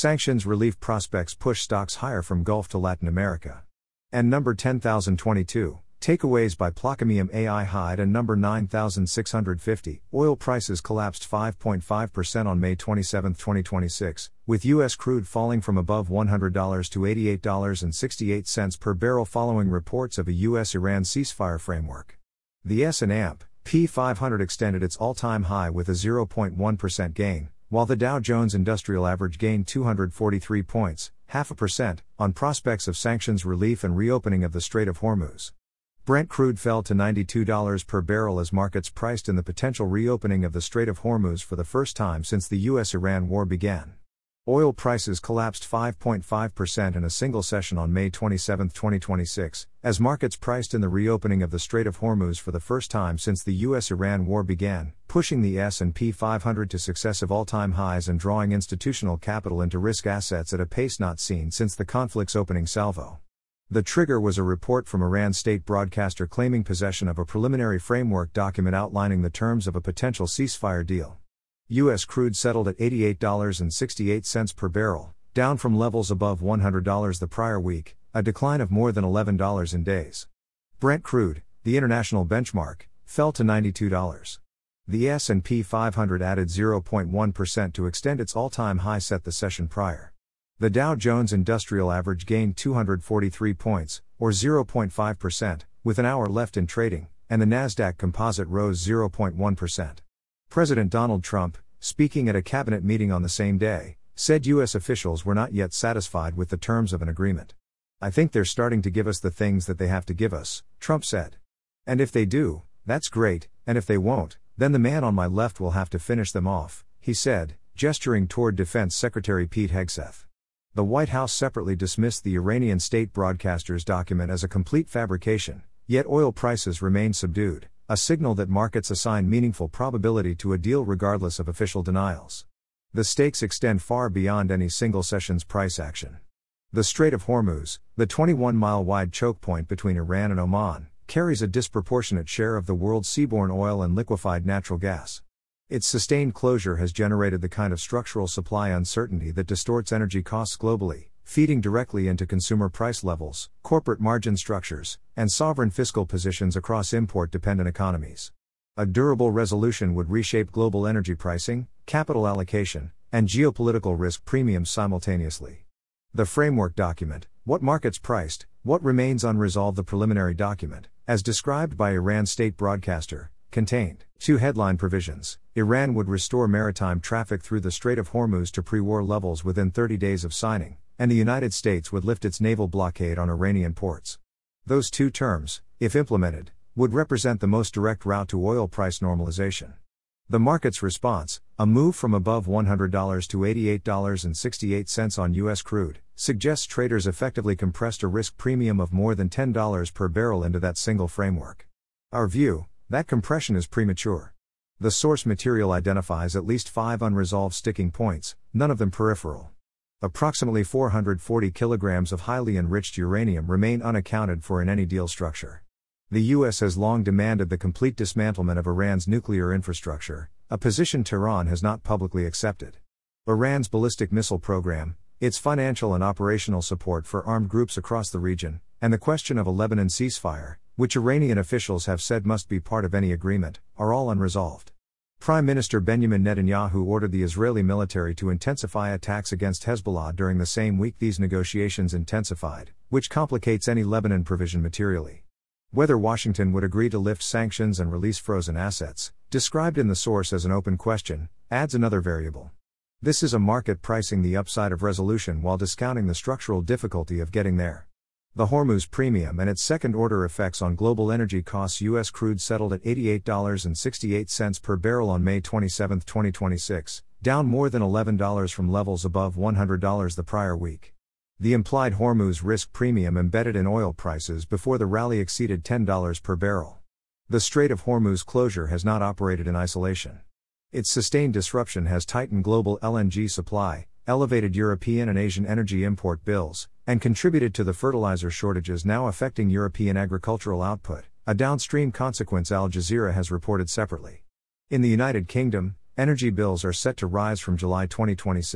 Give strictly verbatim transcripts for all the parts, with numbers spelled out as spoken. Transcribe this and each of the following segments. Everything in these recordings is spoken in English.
Sanctions relief prospects push stocks higher from Gulf to Latin America. And number ten thousand twenty-two, takeaways by Plaquemine A I Hyde. And number nine thousand six hundred fifty, oil prices collapsed five point five percent on May twenty-seventh, twenty twenty-six, with U S crude falling from above one hundred dollars to eighty-eight dollars and sixty-eight cents per barrel following reports of a U S Iran ceasefire framework. The S and P five hundred extended its all-time high with a zero point one percent gain, while the Dow Jones Industrial Average gained two hundred forty-three points, half a percent, on prospects of sanctions relief and reopening of the Strait of Hormuz. Brent crude fell to ninety-two dollars per barrel as markets priced in the potential reopening of the Strait of Hormuz for the first time since the U S Iran war began. Oil prices collapsed five point five percent in a single session on May twenty-seventh, twenty twenty-six, as markets priced in the reopening of the Strait of Hormuz for the first time since the U S Iran war began, pushing the S and P five hundred to successive all-time highs and drawing institutional capital into risk assets at a pace not seen since the conflict's opening salvo. The trigger was a report from Iran's state broadcaster claiming possession of a preliminary framework document outlining the terms of a potential ceasefire deal. U S crude settled at eighty-eight dollars and sixty-eight cents per barrel, down from levels above one hundred dollars the prior week, a decline of more than eleven dollars in days. Brent crude, the international benchmark, fell to ninety-two dollars. The S and P five hundred added zero point one percent to extend its all-time high set the session prior. The Dow Jones Industrial Average gained two hundred forty-three points, or zero point five percent, with an hour left in trading, and the Nasdaq Composite rose zero point one percent. President Donald Trump, speaking at a cabinet meeting on the same day, said U S officials were not yet satisfied with the terms of an agreement. "I think they're starting to give us the things that they have to give us," Trump said. "And if they do, that's great, and if they won't, then the man on my left will have to finish them off," he said, gesturing toward Defense Secretary Pete Hegseth. The White House separately dismissed the Iranian state broadcaster's document as a complete fabrication, yet oil prices remain subdued, a signal that markets assign meaningful probability to a deal regardless of official denials. The stakes extend far beyond any single session's price action. The Strait of Hormuz, the twenty-one mile wide choke point between Iran and Oman, carries a disproportionate share of the world's seaborne oil and liquefied natural gas. Its sustained closure has generated the kind of structural supply uncertainty that distorts energy costs globally, feeding directly into consumer price levels, corporate margin structures, and sovereign fiscal positions across import-dependent economies. A durable resolution would reshape global energy pricing, capital allocation, and geopolitical risk premiums simultaneously. The framework document, What Markets Priced, What Remains Unresolved. The preliminary document, as described by Iran's state broadcaster, contained two headline provisions. Iran would restore maritime traffic through the Strait of Hormuz to pre-war levels within thirty days of signing, and the United States would lift its naval blockade on Iranian ports. Those two terms, if implemented, would represent the most direct route to oil price normalization. The market's response, a move from above one hundred dollars to eighty-eight dollars and sixty-eight cents on U S crude, suggests traders effectively compressed a risk premium of more than ten dollars per barrel into that single framework. Our view, that compression is premature. The source material identifies at least five unresolved sticking points, none of them peripheral. Approximately four hundred forty kilograms of highly enriched uranium remain unaccounted for in any deal structure. The U S has long demanded the complete dismantlement of Iran's nuclear infrastructure, a position Tehran has not publicly accepted. Iran's ballistic missile program, its financial and operational support for armed groups across the region, and the question of a Lebanon ceasefire, which Iranian officials have said must be part of any agreement, are all unresolved. Prime Minister Benjamin Netanyahu ordered the Israeli military to intensify attacks against Hezbollah during the same week these negotiations intensified, which complicates any Lebanon provision materially. Whether Washington would agree to lift sanctions and release frozen assets, described in the source as an open question, adds another variable. This is a market pricing the upside of resolution while discounting the structural difficulty of getting there. The Hormuz premium and its second-order effects on global energy costs. U S crude settled at eighty-eight dollars and sixty-eight cents per barrel on May twenty-seventh, twenty twenty-six, down more than eleven dollars from levels above one hundred dollars the prior week. The implied Hormuz risk premium embedded in oil prices before the rally exceeded ten dollars per barrel. The Strait of Hormuz closure has not operated in isolation. Its sustained disruption has tightened global L N G supply, elevated European and Asian energy import bills, and contributed to the fertilizer shortages now affecting European agricultural output, a downstream consequence Al Jazeera has reported separately. In the United Kingdom, energy bills are set to rise from July twenty twenty-six,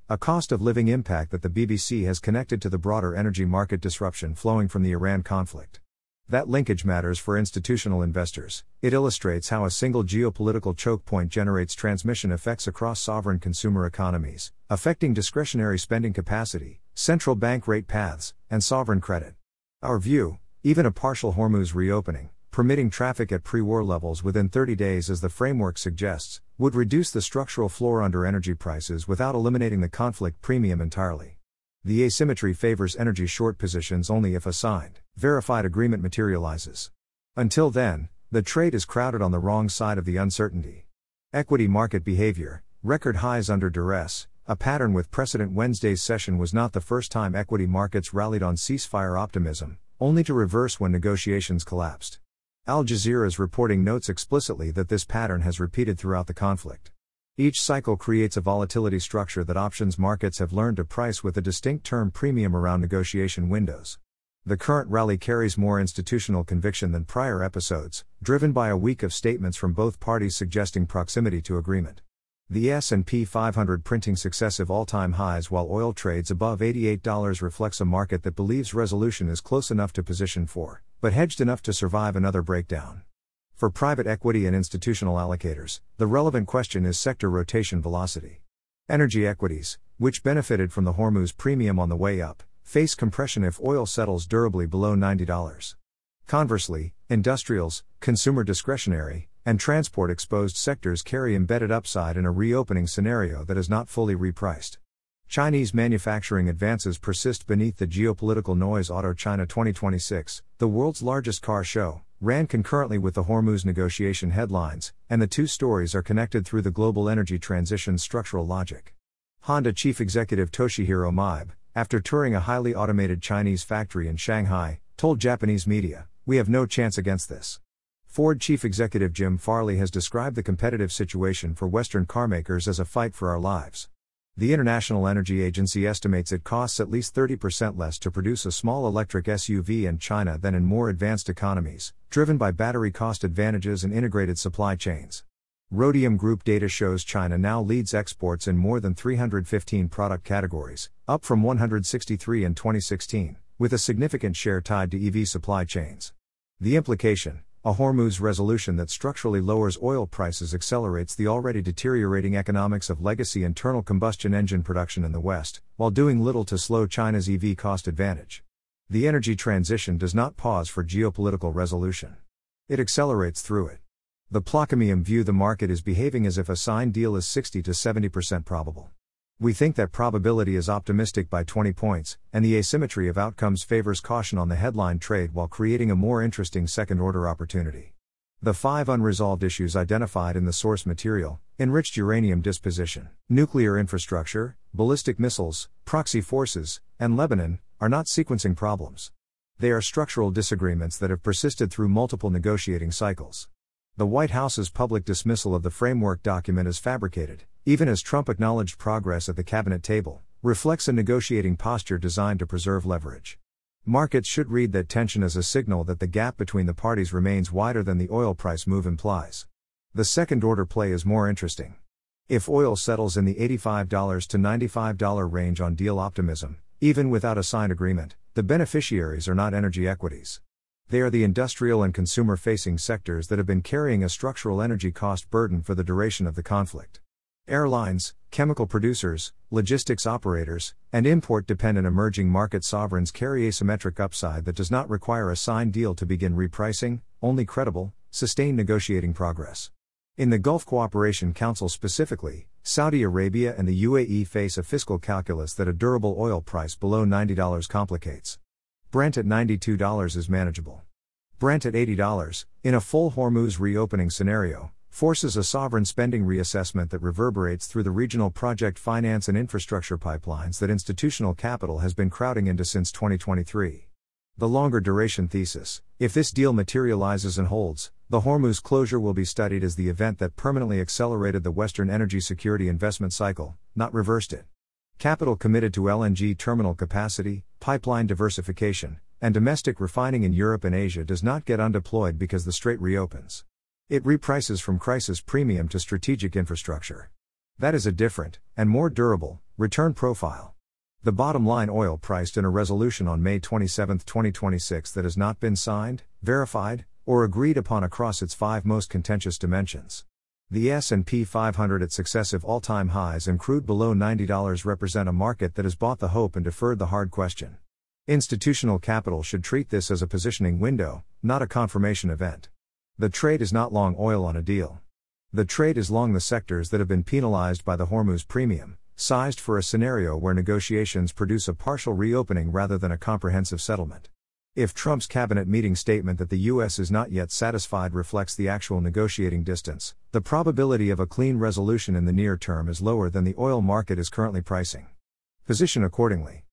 a cost of living impact that the B B C has connected to the broader energy market disruption flowing from the Iran conflict. That linkage matters for institutional investors. It illustrates how a single geopolitical choke point generates transmission effects across sovereign consumer economies, affecting discretionary spending capacity, central bank rate paths, and sovereign credit. Our view: even a partial Hormuz reopening, permitting traffic at pre-war levels within thirty days as the framework suggests, would reduce the structural floor under energy prices without eliminating the conflict premium entirely. The asymmetry favors energy short positions only if a signed, verified agreement materializes. Until then, the trade is crowded on the wrong side of the uncertainty. Equity market behavior: record highs under duress, a pattern with precedent. Wednesday's session was not the first time equity markets rallied on ceasefire optimism, only to reverse when negotiations collapsed. Al Jazeera's reporting notes explicitly that this pattern has repeated throughout the conflict. Each cycle creates a volatility structure that options markets have learned to price with a distinct term premium around negotiation windows. The current rally carries more institutional conviction than prior episodes, driven by a week of statements from both parties suggesting proximity to agreement. The S and P five hundred printing successive all-time highs while oil trades above eighty-eight dollars reflects a market that believes resolution is close enough to position for, but hedged enough to survive another breakdown. For private equity and institutional allocators, the relevant question is sector rotation velocity. Energy equities, which benefited from the Hormuz premium on the way up, face compression if oil settles durably below ninety dollars. Conversely, industrials, consumer discretionary, and transport-exposed sectors carry embedded upside in a reopening scenario that is not fully repriced. Chinese manufacturing advances persist beneath the geopolitical noise. Auto China twenty twenty-six, the world's largest car show, ran concurrently with the Hormuz negotiation headlines, and the two stories are connected through the global energy transition's structural logic. Honda chief executive Toshihiro Maebe, after touring a highly automated Chinese factory in Shanghai, told Japanese media, "We have no chance against this." Ford chief executive Jim Farley has described the competitive situation for Western carmakers as a fight for our lives. The International Energy Agency estimates it costs at least thirty percent less to produce a small electric S U V in China than in more advanced economies, driven by battery cost advantages and integrated supply chains. Rhodium Group data shows China now leads exports in more than three hundred fifteen product categories, up from one hundred sixty-three in twenty sixteen, with a significant share tied to E V supply chains. The implication: a Hormuz resolution that structurally lowers oil prices accelerates the already deteriorating economics of legacy internal combustion engine production in the West, while doing little to slow China's E V cost advantage. The energy transition does not pause for geopolitical resolution. It accelerates through it. The Plaquemines view the market is behaving as if a signed deal is sixty to seventy percent probable. We think that probability is optimistic by twenty points, and the asymmetry of outcomes favors caution on the headline trade while creating a more interesting second-order opportunity. The five unresolved issues identified in the source material: enriched uranium disposition, nuclear infrastructure, ballistic missiles, proxy forces, and Lebanon, are not sequencing problems. They are structural disagreements that have persisted through multiple negotiating cycles. The White House's public dismissal of the framework document is fabricated, even as Trump acknowledged progress at the cabinet table, reflects a negotiating posture designed to preserve leverage. Markets should read that tension as a signal that the gap between the parties remains wider than the oil price move implies. The second-order play is more interesting. If oil settles in the eighty-five to ninety-five dollars range on deal optimism, even without a signed agreement, the beneficiaries are not energy equities. They are the industrial and consumer-facing sectors that have been carrying a structural energy cost burden for the duration of the conflict. Airlines, chemical producers, logistics operators, and import-dependent emerging market sovereigns carry asymmetric upside that does not require a signed deal to begin repricing, only credible, sustained negotiating progress. In the Gulf Cooperation Council specifically, Saudi Arabia and the U A E face a fiscal calculus that a durable oil price below ninety dollars complicates. Brent at ninety-two dollars is manageable. Brent at eighty dollars, in a full Hormuz reopening scenario, forces a sovereign spending reassessment that reverberates through the regional project finance and infrastructure pipelines that institutional capital has been crowding into since twenty twenty-three. The longer duration thesis: if this deal materializes and holds, the Hormuz closure will be studied as the event that permanently accelerated the Western energy security investment cycle, not reversed it. Capital committed to L N G terminal capacity, pipeline diversification, and domestic refining in Europe and Asia does not get undeployed because the strait reopens. It reprices from crisis premium to strategic infrastructure. That is a different, and more durable, return profile. The bottom line: oil priced in a resolution on May twenty-seventh, twenty twenty-six that has not been signed, verified, or agreed upon across its five most contentious dimensions. The S and P five hundred at successive all-time highs and crude below ninety dollars represent a market that has bought the hope and deferred the hard question. Institutional capital should treat this as a positioning window, not a confirmation event. The trade is not long oil on a deal. The trade is long the sectors that have been penalized by the Hormuz premium, sized for a scenario where negotiations produce a partial reopening rather than a comprehensive settlement. If Trump's cabinet meeting statement that the U S is not yet satisfied reflects the actual negotiating distance, the probability of a clean resolution in the near term is lower than the oil market is currently pricing. Position accordingly.